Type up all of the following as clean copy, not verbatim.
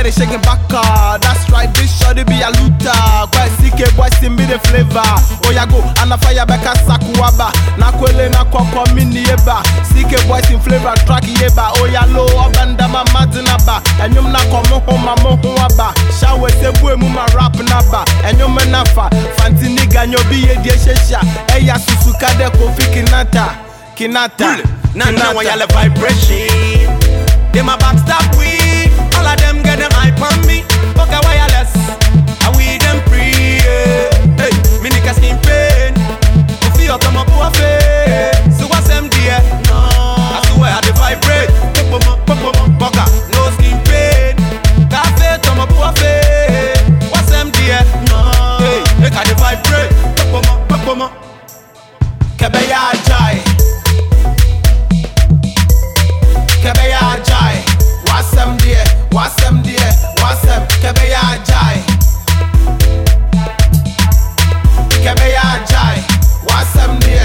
body shaking back. That's right, this shorty be a looter. Quite CK boys in me the flavor. Oh ya go, and a fire back a sakuaba. Na kwele na koko mini eba. CK boys in flavor track yeba. Oh ya low up and dama madinaba. And you na komo homa moho waba. Shawe se bue muma rap naba. And you menafa. Fanti nigga nyobi ye die shesha. Eya susuka de kofi kinata. Now I yell a vibration. They my backstab we. All of them get them hype on me. Fuck a wireless. I we them free. Hey, me niggas in pain. If you come up to face, so what's them dear? No, I swear I vibrate. Bugger, no skin pain. Cafe come up to face. What's them dear? No, hey, they can vibrate. Kebeya jai. Kebeya jai. Wasem dear. Wasem. Kebeya jai. Kebeya jai. Wasem dear.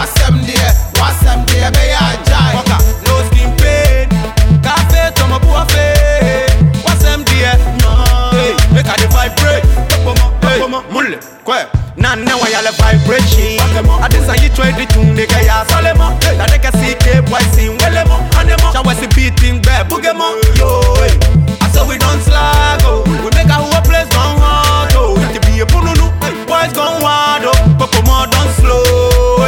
Kebeya jai. Waka, no skin pain. Cafe to my buffet. Wasem dear. No, hey, make I vibrate. Hey, mulle, kwe. Now I yell a vibration. I decide you try the tune, they get ya solemo. That they can see K boys sing wellemo. And them shall we see beating bad boogemo. Yo, I saw we don't slag. We make a whole place gone hard. Oh, it be a pununu. Boys gone wild. Popomo don't slow.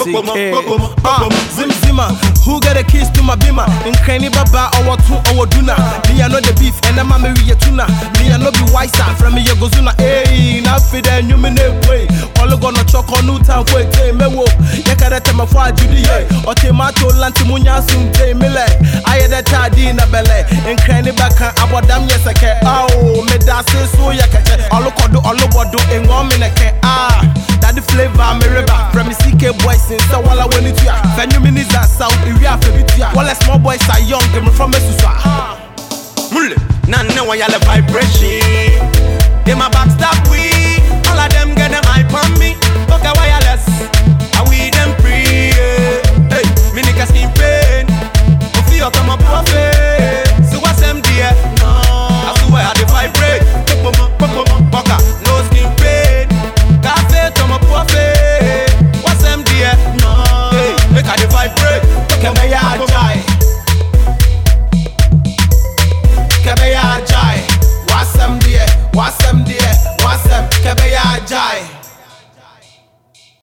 Zimzima, who got the keys to my bima? In Cranny Baba, or two or Duna. Me, I know the beef, and I'm a Maria Tuna. Me, I know be wiser from me, Yagozuna. Hey, now fit and you may way. All gonna chalk on new town for a day. Me wo, Yakarata Mafua Judy, or Tomato Lantimunya soon day. Mille, I had a tardy in a belly. In Cranny Baka, about damn yes, I can. Oh, me that's so yakacha. All over do in 1 minute. Ah, that the flavor, me river from me CK boys. So while I went into ya, when you minis are south, if you have to be to ya, while the small boys are young, them from a suswa. Mulle, now I yell a vibration. They my backstab we. All of them get them hype on me. Fuck a wireless. I we them free. Hey, me niggas in pain. If you come up to face, so what's them dear? No, I swear I vibrate. Bugger, no skin pain. Cafe come up to face. What's them dear? No, hey, make I vibrate. Kebeya jai. Kebeya jai. Wasem dear. Kebeya jai.